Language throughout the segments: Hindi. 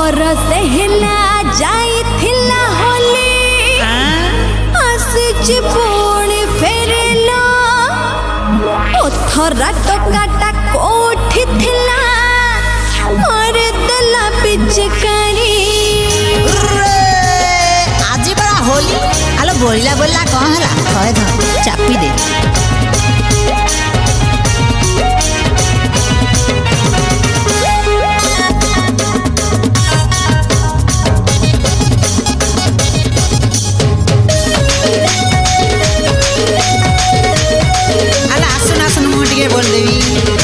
बरस हेला जाइथिला होली आसिच पुणी फेरला ओथरा टोकाटा कोठी थिला मार देला पिचकारी आज बड़ा होली आलो बोलिला बोलिला कौन हला कहे ध चापी दे बोल देवी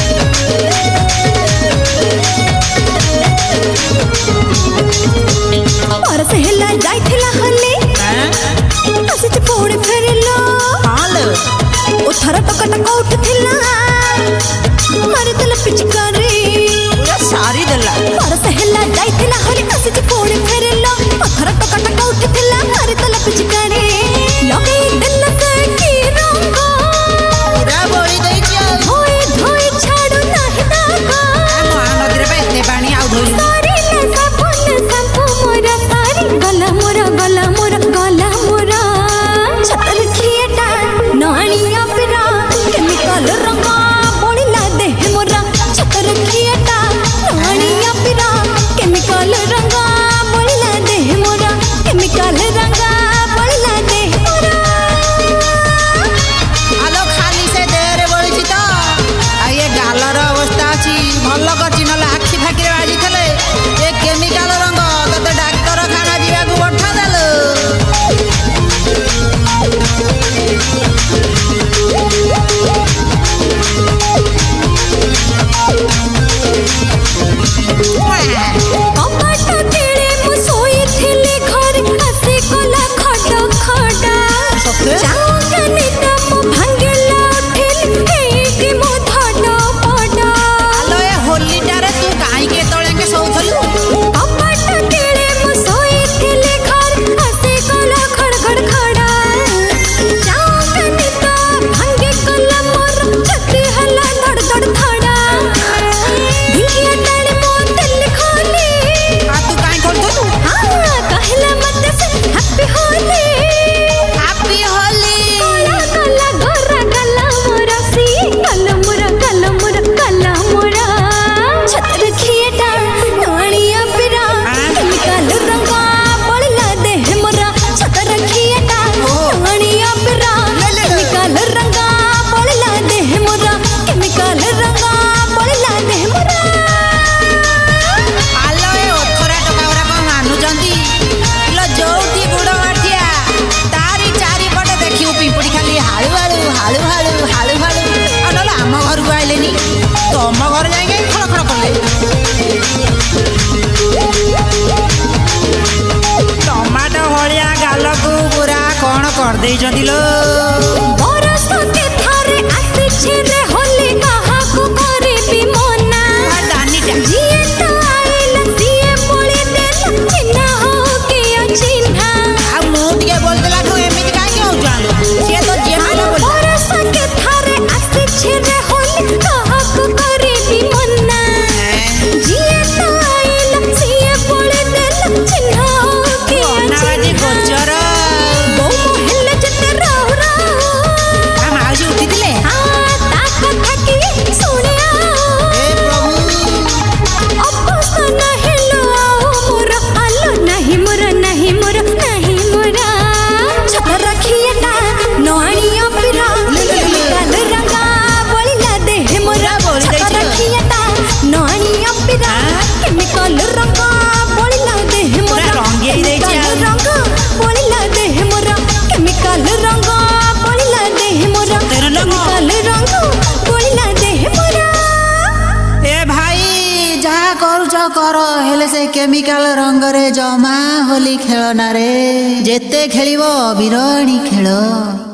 बरस हेला जाइथिला होली आसिच पुणी फेरला हाल ओथरा टोकाटा कोठी थिला मार देला पिचकारी पूरा सारी देला बरस हेला जाइथिला होली आसिच पुणी फेरला ओथरा टोकाटा कोठी थिला मार देला पिचकारी लगे देला की रंग पूरा बोली दे धोई धोई छाड़ू नाही दागा महानदी रे इतने पानी आउ धोई सारी ले संपू मोरा सारी गला मोरा छतर खिएटा नानिया पिरा केमिकल रंगा बोलिला देह मोरा छतर खिएटा नानिया पिरा केमिकल रंगा बोलिला देह मोरा केमिकल रंगा बोलिला देह मोरा आलो खाली से देरे बोली छी तो आ ये गालर अवस्था छी भल करछि नले आखि फाकी रे बाजी थले ये केमिकल रंग तते डाक्टर खाना जीवा को पठा देलो कपाटा तेरे मु सोई थिले घर आसे कोला खडा खडा जाऊंगनी तम भांगेला उठिल हेकी मो धडा पडा आलो ए होली टारे तू काई के तळे के सोथलु कपाटा तेरे मु सोई थिले घर आसे कोला खड़ खड़ा जाऊंगनी तम भांगे कोला मोर छती हला धड़ धड़ धड़ा ढिंगिया टाणी मो दिल खोली आ तू काई खोलथलु हाँ कहला मत से हैप्पी होली हैप्पी होली काला गोरा गला मोरा सी गला मोरा छतर खिएटा नानिया पिरा केमिकल रंगा बोलिला देह मोरा छतर खिएटा नानिया पिरा केमिकल रंगा बोलिला देह मोरा केमिकल रंगा बोलिला देह मोरा आलो ए ओथरा टकावरा को मानु जंदी लो जोठी गुड़ माठिया तारी चारी पटे देखिउ पिंपड़ी खाली हाळू हाळू अनला हम घर को आइलेनी तम घर जाएंगे खड़ करले टमाटो हलिया गाल को पूरा कोन कर दे जंदी लो बरस के थारे आसिछे रे होली कहा को करे भी मना दानी टा जिए तो आइला सिए बोली देला चिन्हा हो के अचिन्हा आ मुंह के बोल देला तो एमिति काहे के हो जानो से तो जे माला बोल बरस के थारे आसिछे रे होली कहा को करे भी मना जिए तो आइला सिए बोली देला चिन्हा हो के नावाजी गोचर बो मोहल्ले जते राहु आ माउजी उठी दिले हाँ ता कथा की सुनिया ए प्रभु अबस्ता नहीं लो मोरा आलो नहीं मोरा छतर रखिएटा नानिया पिरा केमिकल रंगा बोलिला देह मोरा छतर रखिएटा नानिया पिरा केमिकल रंगा बोलिला देह मोरा रंगे दे रंगा बोलिला देह मोरा केमिकल रंगा बोलिला देह मोरा केमिकल रंगा बोलिला देह मोरा ए भाई जहा करूच कर हेले से केमिकल रंग रे जमा होली खेल ना रे जेते खेलिबो बिरणी खेल।